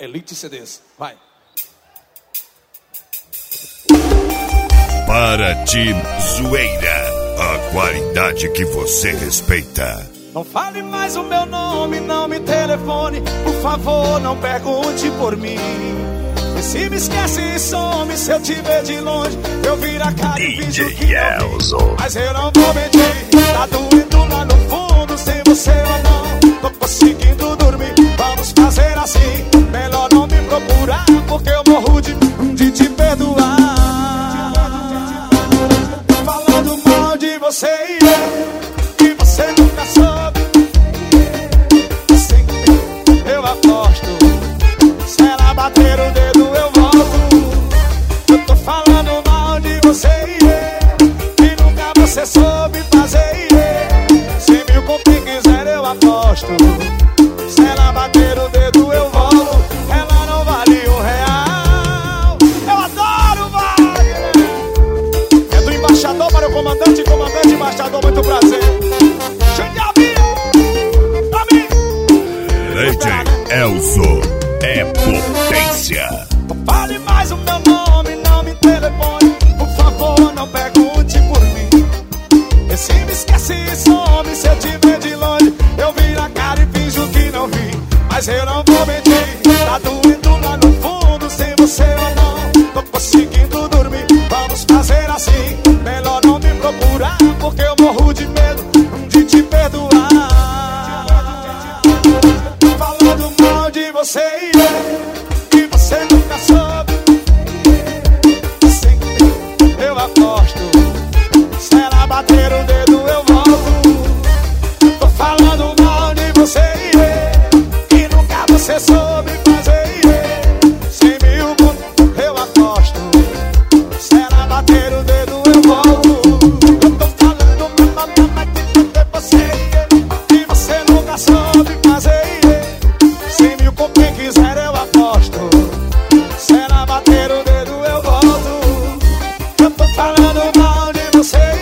Elite CDs. Vai. Paraty Zoeira, a qualidade que você respeita. Não fale mais o meu nome, não me telefone. Por favor, não pergunte por mim. E se me esquece e some, se eu te ver de longe, eu viro a cara e finjo que não vi. Mas eu não vou mentir, tá doendo lá no fundo. Sem você eu não tô conseguindo dormir. Vamos fazer assim, melhor não me procurar, porque eu morro de te perdoar. Falando mal de você e que você nunca soube. Sim, eu aposto. Se ela bater o dedo eu volto. Eu tô falando mal de você que nunca você soube fazer. 100 mil com quem quiser eu aposto. Se ela bater o dedo eu volto. Ela não vale R$1. Eu adoro Wagner. É do embaixador para o comandante, comandante, embaixador, muito prazer. DJ Elzo é potência. Não fale mais o meu nome, não me telefone. Por favor, não pergunte por mim. E se me esquece e some, se eu te ver de longe, eu viro a cara e finjo que não vi. Mas eu não vou mentir, tá doendo lá no fundo. Sem você eu não tô conseguindo dormir. Vamos fazer assim, melhor não me procurar, porque eu morro de medo de te perdoar. Falando mal de você que você nunca soube. Sim, eu aposto. Se ela bater o dedo eu volto. Tô falando mal de você que nunca você soube fazer. 100 mil eu aposto. Se ela bater o dedo eu volto. Eu tô falando mal de você que você nunca soube fazer. 100 mil com quem quiser eu aposto. Se ela bater o dedo eu volto. Eu tô falando mal de você